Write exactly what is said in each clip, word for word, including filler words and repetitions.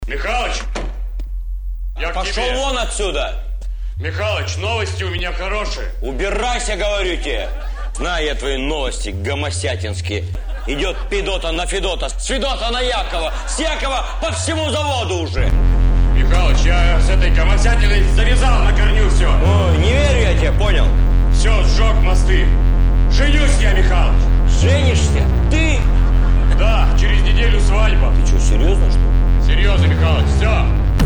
Михалыч! Я Пошел к тебе. вон отсюда! Михалыч, новости у меня хорошие. Убирайся, говорю тебе! Знаю я твои новости гомосятинские. Идет Пидота на Федота, с Федота на Якова, с Якова по всему заводу уже. Михалыч, я с этой гомосятиной завязал на корню все. Ой, не верю я тебе, понял? Все, сжег мосты. Женюсь я, Михалыч. Женишься? Ты? Да, через неделю свадьба. Ты что, серьезно, что ли? Серьезно, Михалыч, все.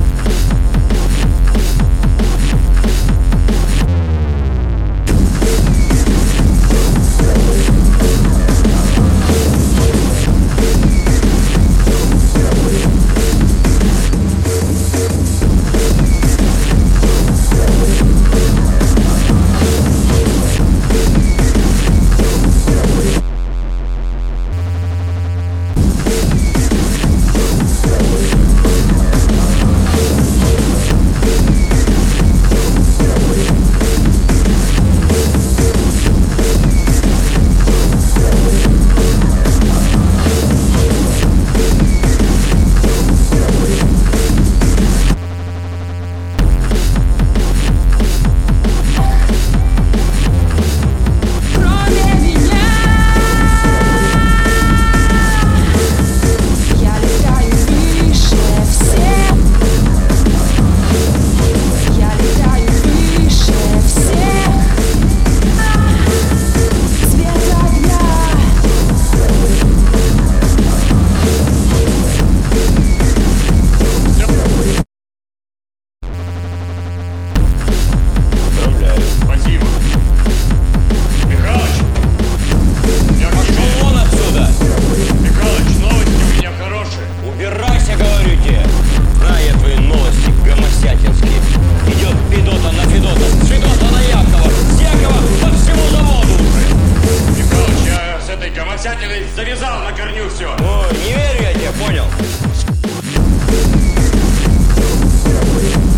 Спасибо. Михалыч, я к тебе. Пошел вон отсюда! Михалыч, новости у меня хорошие. Убирайся, говорю тебе! Знаю я твои новости гомосятинские. Идет Пидота на Федота, с Федота на Якова, с Якова по всему заводу уже. Михалыч, я с этой гомосятиной завязал на корню все. Ой, не верю я тебе, понял?